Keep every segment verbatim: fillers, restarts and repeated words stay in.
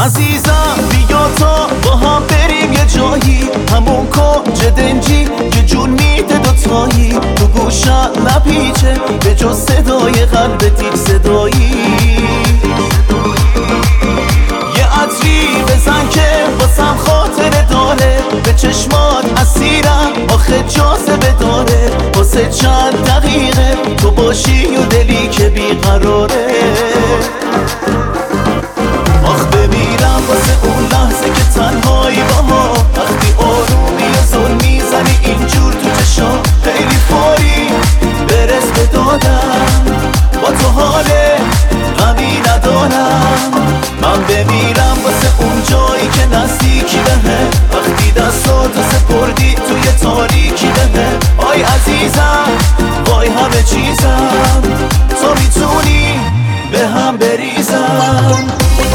عزیزم بیا تا با هم بریم یه جایی، همون کنج دنجی که جون میده دوتایی. تو گوشم نپیچه به جز صدای قلبت هیچ صدایی. یه عطری بزن که واسم خاطره داره، به چشمات اسیرم آخه جاذبه داره. واسه چند دقیقه تو باشی و دلی که بیقراره. آخ بمیرم واسه اون لحظه که تنهایی باها، وقتی آرومی و زل میزنی اینجور تو چشام. خیلی فوری برس به دادم، با تو حال غمی ندارم. من بمیرم واسه اون جایی که نزدیکی بهه، وقتی دستاتو سپردی توی تاریکی بهه. آی عزیزم وای همه چیزم، تو میتونی به هم بریزم.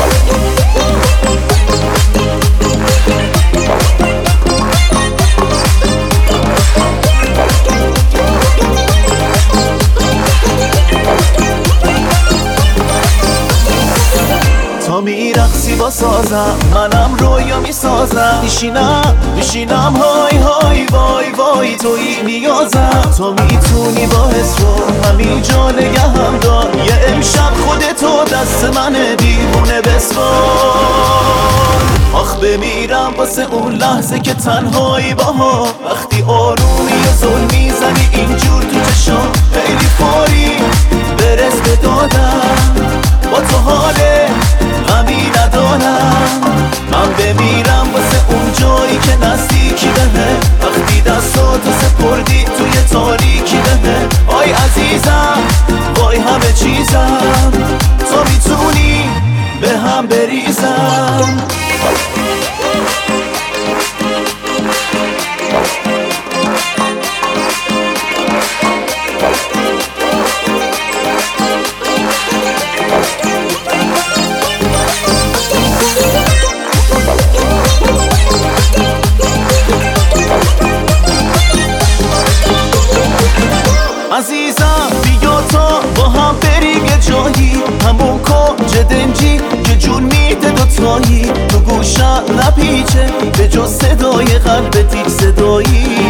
تا میرقصی با سازم، منم رویا میسازم. میشینم میشینم های های وای وای توی نیازم. تو میتونی با حسو همین جا نگهم دار. یه امشب خودتو دست منه دیوونه بسپار. آخ بمیرم واسه اون لحظه که تنهایی باها، وقتی آرومی و زل میزنی اینجور تو چشام. خیلی فوری برس به دادم، با تو حاله غمی ندارم. من بمیرم واسه اون جایی که نزدیکی بهه، وقتی دستاتو سپردی توی تاریکی بهه. آی عزیزم وای همه چیزم، تو میتونی به هم بریزم. عزیزم بیا تا با هم بریم یه جایی، همون کنج دنجی که جون میده دوتایی. تو گوشم نپیچه به جز صدای قلبت هیچ صدایی.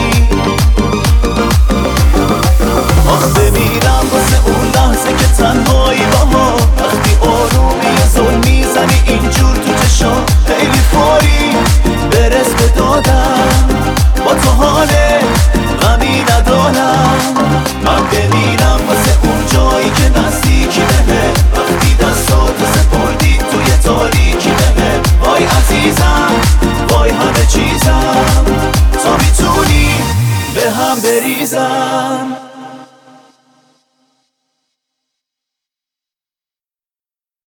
آخ بمیرم واسه اون لحظه که تنهایی باها، وقتی آرومی و زل میزنی اینجور تو چشام. خیلی فوری برس به دادم، با تو حاله غمی ندارم. من بمیرم واسه اون جایی که نزدیکی بهه، وقتی دستاتو سپردی توی تاریکی بهه. وای عزیزم وای همه چیزم، تو میتونی به هم بریزم.